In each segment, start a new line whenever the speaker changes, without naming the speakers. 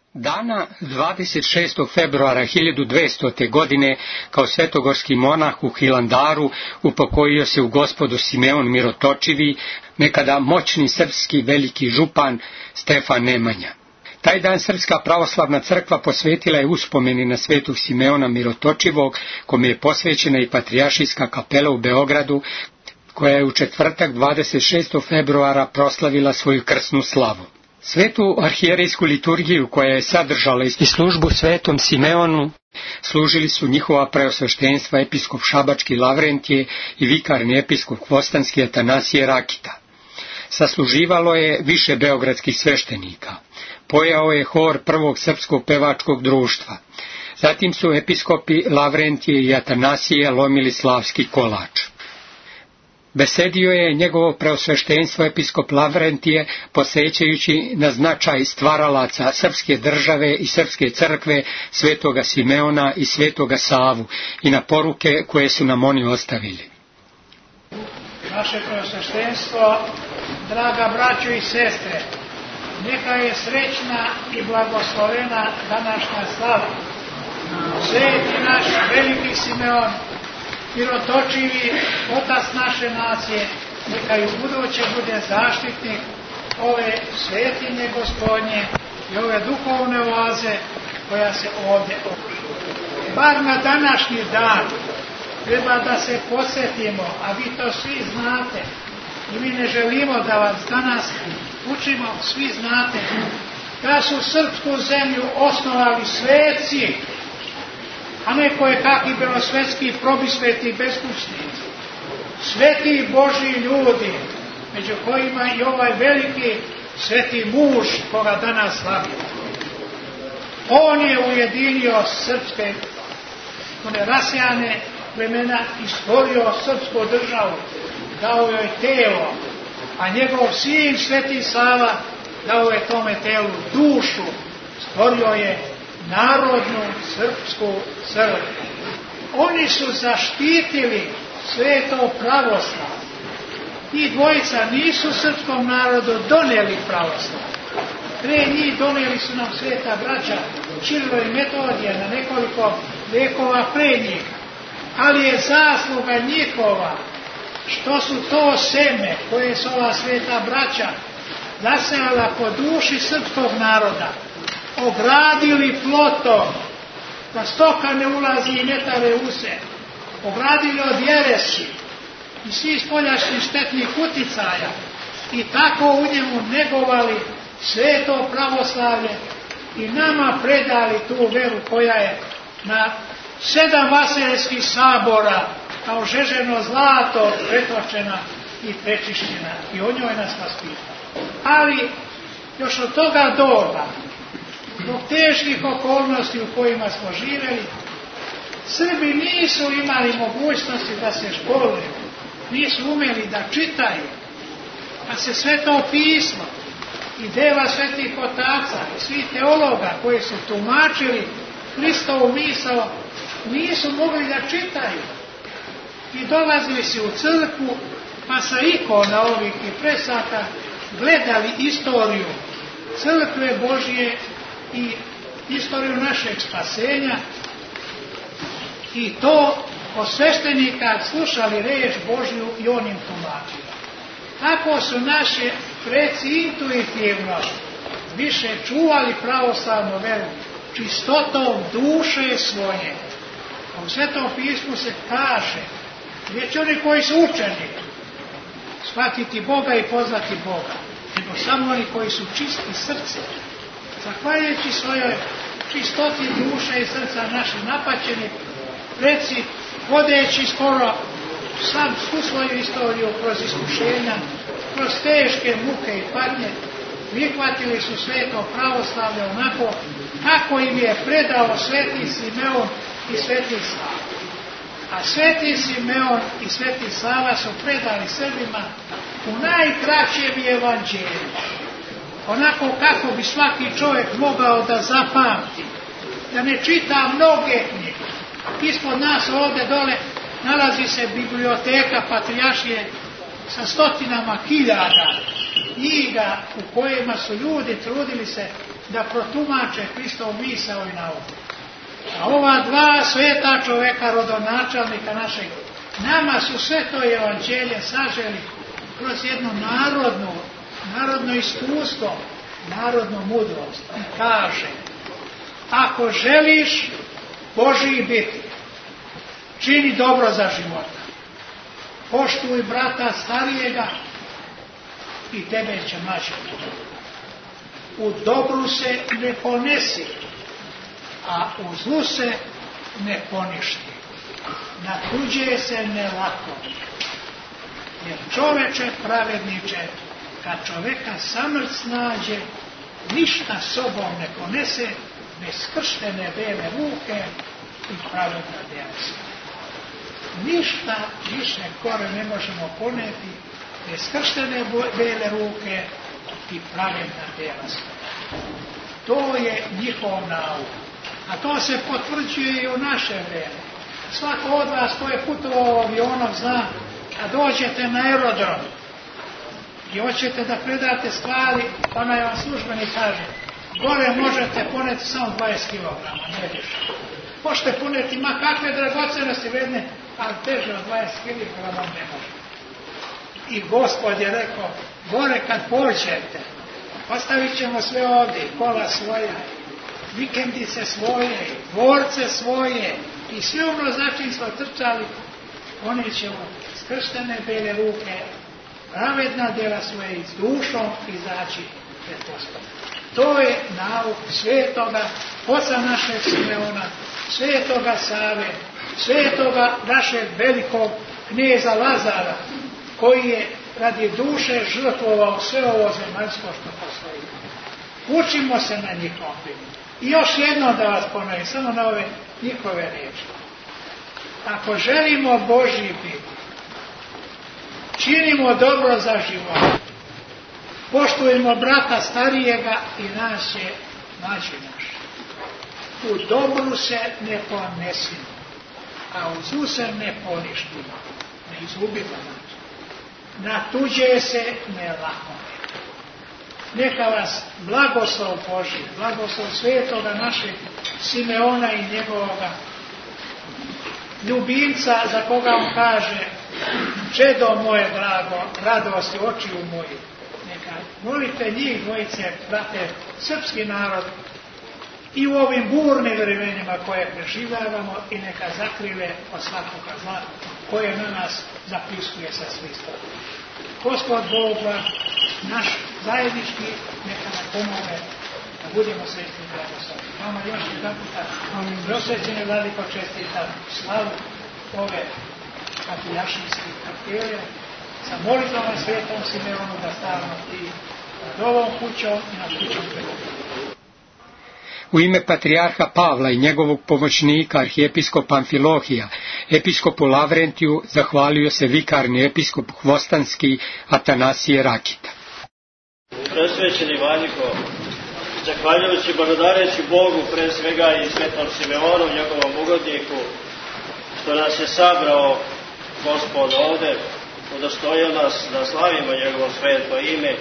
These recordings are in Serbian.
Dana 26. februara 1200. godine kao svetogorski monah u Hilandaru upokojio se u Gospodu Simeon Mirotočivi, nekada moćni srpski veliki župan Stefan Nemanja. Taj dan Srpska pravoslavna crkva posvetila je uspomeni na svetog Simeona Mirotočivog, kome je posvećena i patrijaršijska kapela u Beogradu, koja je u četvrtak 26. februara proslavila svoju krsnu slavu. Svetu arhijerejsku liturgiju, koja je sadržala i službu svetom Simeonu, služili su njihova preosveštenstva episkop Šabački Lavrentije i vikarni episkop Kvostanski Atanasije Rakita. Sasluživalo je više beogradskih sveštenika. Pojao je hor prvog srpskog pevačkog društva. Zatim su episkopi Lavrentije i Atanasije lomili slavski kolač. Besedio je njegovo preosveštenstvo episkop Lavrentije, posjećajući na značaj stvaralaca srpske države i srpske crkve, svetoga Simeona i svetoga Savu, i na poruke koje su nam oni ostavili.
Naše preosveštenstvo, draga braćo i sestre, neka je srećna i blagoslovena današnja slava. Sveti naš veliki Simeon Mirotočivi, otac naše nacije, neka i u buduće bude zaštitnik ove svetinje Gospodnje i ove duhovne oaze koja se ovdje okušava. Bar na današnji dan treba da se posjetimo, a vi to svi znate, i mi ne želimo da vas danas učimo, svi znate, da su srpsku zemlju osnovali sveci, a ne koje kakvi belosvetski probisveti beskućnici. Sveti Božji ljudi, među kojima i ovaj veliki sveti muž koga danas slavimo. On je ujedinio srpske, one rasijane plemena, i stvorio srpsku državu, dao joj telo, a njegov sin sveti Sava dao je tome telu dušu, stvorio je narodnu srpsku crkvu. Oni su zaštitili sveto pravoslavlje. Ti dvojica nisu srpskom narodu donijeli pravoslavlje. Pre njih donijeli su nam sveta braća Čirilo i Metodije na nekoliko vekova pre njih. Ali je zasluga njihova što su to seme koje su ova sveta braća zasejala po duši srpskog naroda, ogradili plotom, da stoka ne ulazi i ne tare use, ogradili od jeresi i svih spoljašnjih štetnih uticaja, i tako u njemu negovali sveto pravoslavlje i nama predali tu veru koja je na 7 vaseljskih sabora kao žeženo zlato pretočena i prečišćena, i o njoj nas vaspita. Ali još od toga doba, zbog teških okolnosti u kojima smo živjeli, Srbi nisu imali mogućnosti da se školuju, nisu umeli da čitaju, pa se sveto pismo i dela svetih otaca i svih teologa koji su tumačili Hristovu misao nisu mogli da čitaju, i dolazili su u crkvu, pa sa ikona ovih i presaka gledali istoriju crkve Božje i istoriju našeg spasenja, i to od sveštenika slušali reč Božju i on im tumačio. Tako su naši preci intuitivno više čuvali pravoslavnu veru čistotom duše svoje. U Svetom pismu se kaže, već oni koji su učeni shvatiti Boga i poznati Boga, nego samo oni koji su čisti srce, zahvaljujući svojoj čistoti duše i srca naši napaćeni preci, vodeći skoro sam svu svoju istoriju kroz iskušenja, kroz teške muke i patnje, prihvatili su sveto pravoslavlje onako kako im je predao sveti Simeon i sveti Sava. A sveti Simeon i sveti Sava su predali Srbima u najkraćem evanđelju, onako kako bi svaki čovjek mogao da zapamti, da ne čita mnoge knjige. Ispod nas ovdje dole nalazi se biblioteka patrijaršije sa stotinama hiljada knjiga u kojima su ljudi trudili se da protumače Hristov misao i nauku. A ova dva sveta čoveka, rodonačelnika našeg, nama su sve to evanđelje saželi kroz jedno narodno iskustvo, narodnu mudrost. Kaže, ako želiš Božji biti, čini dobro za života. Poštuj brata starijega i tebe će mlađi. U dobru se ne ponesi, a u zlu se ne poništi. Na tuđe se ne lako. Jer čoveče pravedniče, kad čoveka samrt snađe, ništa sobom ne ponese, bez krštene bele ruke i pravedna djela. Ništa više kore ne možemo poneti bez krštene bele ruke i pravedna djela. To je njihov nauk. A to se potvrđuje i u naše vreme. Svako od vas ko je putovao avionom zna, a dođete na aerodrom i hoćete da predate stvari, onaj vam službenik kaže, gore možete poneti samo 20 kg, ne više. Možete poneti ma kakve dragocenosti vredne, ali teže od 20 kg ne može. I Gospod je rekao, gore kad pođete, ostavit ćemo sve ovdje, kola svoja, vikendice svoje, dvorce svoje i sve ono za čim smo trčali, oni će skrštene bele ruke, pravedna djela svoje i s dušom izaći pred Gospodom. To je nauk svetoga oca našeg Simeona, svetoga Save, svetoga našeg velikog kneza Lazara, koji je radi duše žrtvovao sve ovo zemaljsko što postoji. Učimo se na njihovom primjeru. I još jedno da vas ponovim, samo na ove njihove riječi. Ako želimo Božji biti, činimo dobro za život, poštujemo brata starijega i nas je mlađi naš. U dobru se ne ponesimo, a u zlu se ne poništimo, ne izgubimo nas. Na tuđe se ne lakome. Neka vas blagoslov Božji, blagoslov svetoga našeg Simeona i njegovoga ljubimca, za koga on kaže, čedo moje drago, radosti očiju moji. Neka molite njih dvojice, brate, srpski narod, i u ovim burnim vremenima koje preživljavamo, i neka zakrile od svakoga zla koje na nas zapiskuje sa svih strana. Gospod Bog naš zajednički neka nam pomogne da budemo sretni i blagosloveni. Vama još jedan puta prosvećene vladiko čestitam slavu ove patrijaršijske kapelje sa molitvama svetom Simeonu da stalno i nad ovom kućom i nad kućom Beograda.
U ime patrijarha Pavla i njegovog pomoćnika arhijepiskopa Amfilohija, episkopu Lavrentiju zahvalio se vikarni episkop Hvostanski Atanasije Rakita.
Presvećeni vladiko, zahvaljujući, blagodareći Bogu pre svega i svetom Simeonu, njegovom ugodniku, što nas je sabrao Gospod ovde, udostojio nas da slavimo njegovo sveto ime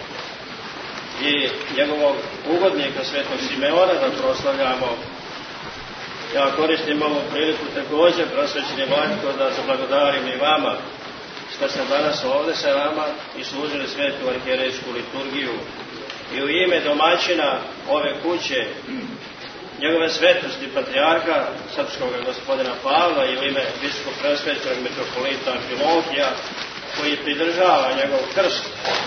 i njegovog ugodnika svetog Simeona da proslavljamo. Ja koristim ovu priliku također, prosvećeni vladiko, da zablagodarim i vama što ste danas ovde sa vama i služili svetu arhijerejsku liturgiju. I u ime domaćina ove kuće, njegove svetosti patrijarha srpskog gospodina Pavla i u ime biskupa presvećenog metropolita Amfilohija, koji pridržava njegov krst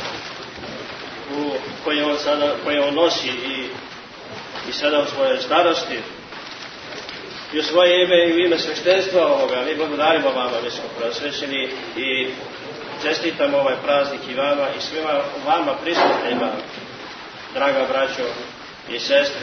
koji on nosi i sada u svojoj starosti, i u svoje ime i u ime sveštenstva ovoga, mi blagodarimo vama, biskup presvećeni, i čestitamo ovaj praznik i vama i svima vama prisutnima, draga braćo i sestre.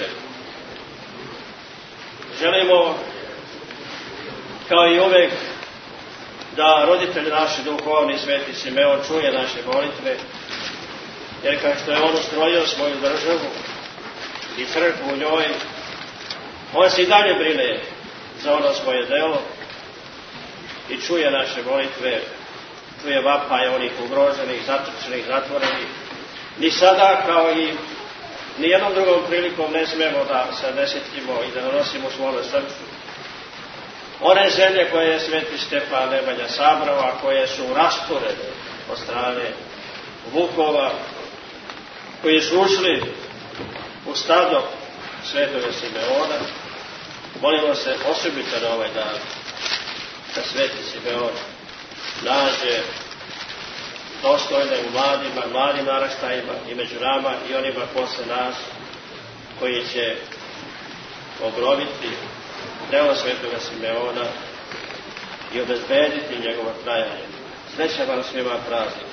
Želimo, kao i uvek, da roditelj naši duhovni sveti Simeon čuje naše molitve, jer kao što je on ustrojio svoju državu i crkvu u njoj, on se i dalje brine za ono svoje delo i čuje naše molitve, čuje vapaje onih ugroženih, zatočenih, zatvorenih, Ni sada kao i nijednom drugom prilikom ne smemo da se ne sjetimo i da donosimo u svome srcu one zemlje koje je Sveti Stefan Nemanja sabrao, a koje su rasporede od strane vukova koji su ušli u stado Svetoga Simeona. Molimo se osobito na ovaj dan da Sveti Simeon nađe dostojne u mladim naraštajima i među nama i onima posle nas koji će obnoviti delo Svetoga Simeona i obezbediti njegovo trajanje. Srećan vam svima praznik.